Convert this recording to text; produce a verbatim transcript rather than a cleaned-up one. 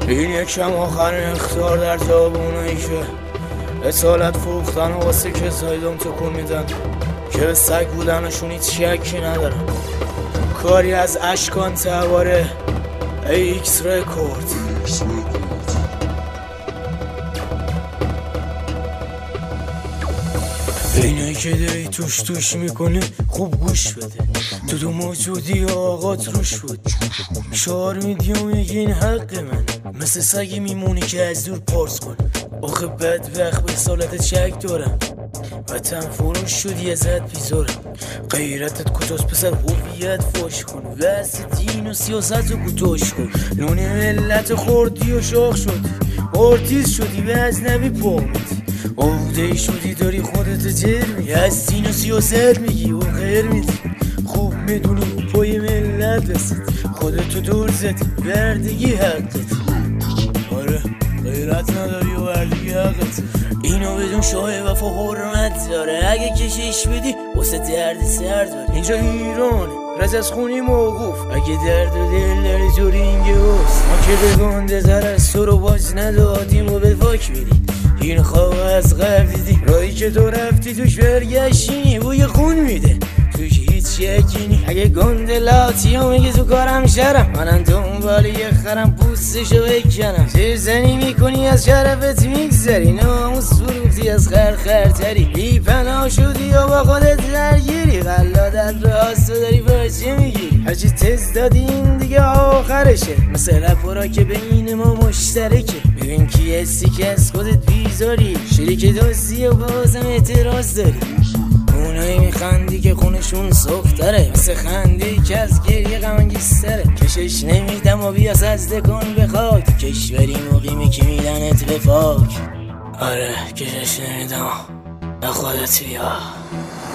این یکم آخرین اختیار در جواب اونایی که اصالت فروختن و واسه کسایی دم تکون میدن که به سگ بودنشون هیچ شکی ندارن. کاری از اشکان تباره ایکس رکورد. اینایی که داری توش توش میکنی خوب گوش بده، تو دو موجودی آقات روش بود. شعار میدی و میگی این حق من، مثل سگی میمونی که از دور پارس کن. آخه بدبخت به سالتت شک دارم، وطن فروش شدی ازت بیزارم. غیرتت کجاست پسر؟ هویت فاش کن، واسه دین و سیاست رو کوتاش کن. نون ملت خوردی و شاخ شدی، آرتیست شدی و از نبی پامدی. عقده‌ای شدی داری خودت جر میگی، از دین و سیاست میگی و غیر میدی. خوب میدونی پای ملت رسید، خودتو دور زدی بردگی حقت. آره غیرت نداری و بردگی حقت. اینو بدون شاه وفا حرمت داره، اگه کشش بدی واسه درد سر داره. اینجا ایرانه رز از خونی موقوف، اگه درد و دل داری تو رینگ اوست. ما که به گنده تر از تو رو باز ندادیم و به واک میدی. این خواه از قبل دیدی، راهی که تو رفتی توش برگشتی بوی خون میده، توش هیچ شکی نی. اگه گنده لاتی ها میگه تو کارم شرم، منم دنبال یه خرم پوستشو بکنم. زیر زنی میکنی از شرفت میگذری، ناموس فروختی از خر خرتری. بی پناه شدی و با خودت درگیری، قلادت راست داری بچه میگیری. هرچی تز دادی این دیگه آخرشه، مثل رپورا که بین ما مشترکه. ببین کی هستی که از خودت بیزاری، شریک دوستی و بازم اعتراض داری. اونایی میخندی که خونشون سختره، مثل خندی که از گریه غمانگیزتره. کشش نمیدم و بیاس از دکن به خاک، کشوری مقیمی که میدنت به پاک. آره کشش نمیدم و خودت بیا.